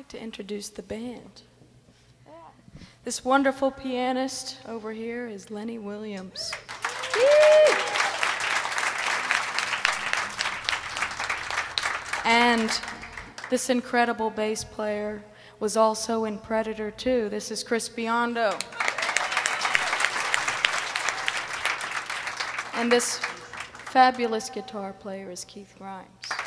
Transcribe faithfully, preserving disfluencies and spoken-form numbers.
like to introduce the band. This wonderful pianist over here is Lenny Williams. And this incredible bass player was also in Predator two. This is Chris Biondo. And this fabulous guitar player is Keith Grimes.